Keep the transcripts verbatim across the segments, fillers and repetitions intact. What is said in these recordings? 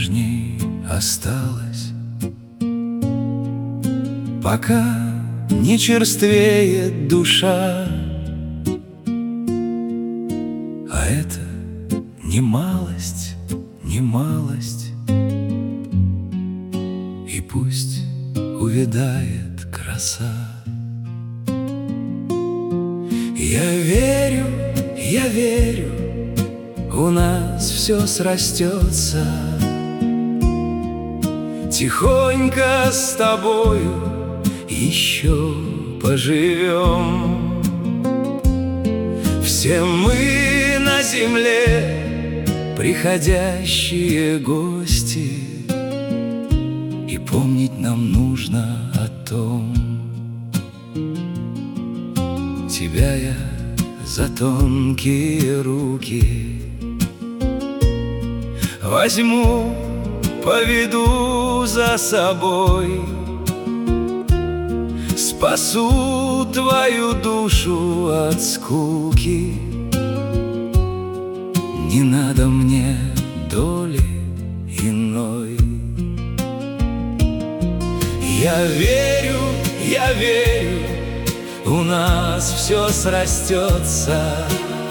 прежней осталась, пока не черствеет душа. А это не малость, не малость, и пусть увядает краса. Я верю, я верю, у нас все срастется. Тихонько с тобою еще поживем. Все мы на земле приходящие гости, и помнить нам нужно о том. Тебя я за тонкие руки возьму, поведу за собой, спасу твою душу от скуки. Не надо мне доли иной. Я верю, я верю, у нас все срастется.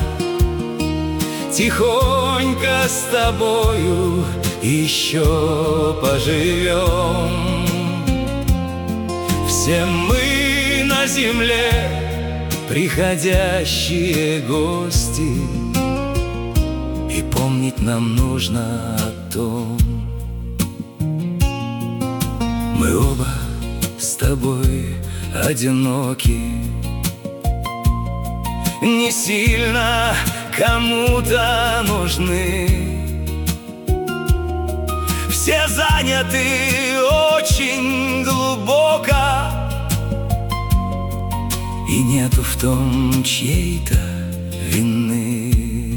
Тихонько с тобою еще поживем. Все мы на земле приходящие гости, и помнить нам нужно о том. Мы оба с тобой одиноки, не сильно кому-то нужны. Все заняты очень глубоко, и нету в том чьей-то вины.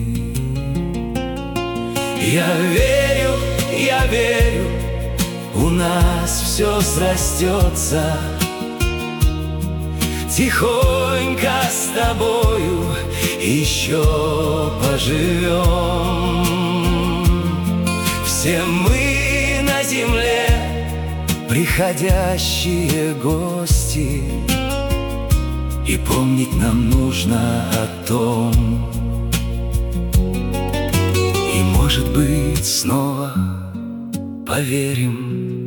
Я верю, я верю, у нас все срастется. Тихонько с тобою еще поживем. Все мы на земле приходящие гости, и помнить нам нужно о том. И, может быть, снова поверим,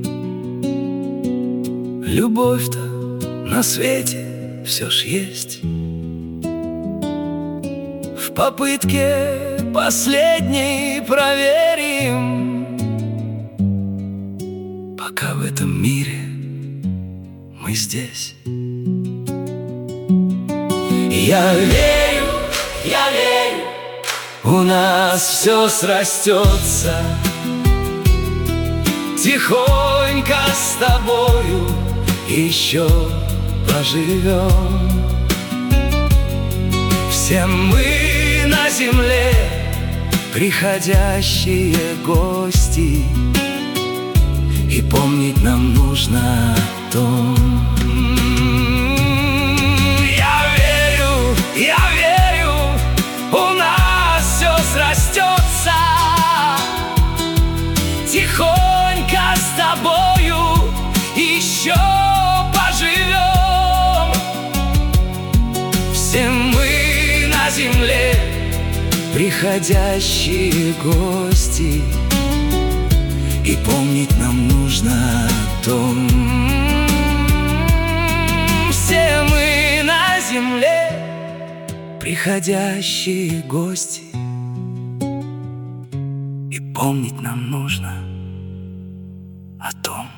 любовь-то на свете все ж есть. В попытке последней проверим, пока в этом мире мы здесь. Я верю, я верю, у нас все срастется. Тихонько с тобою еще поживем. Все мы на земле приходящие гости, и помнить нам нужно о том. Я верю, я верю, у нас все срастется. Тихонько с тобою еще поживем. Все мы на земле приходящие гости, и помнить нам нужно о том. Все мы на земле приходящие гости, и помнить нам нужно о том.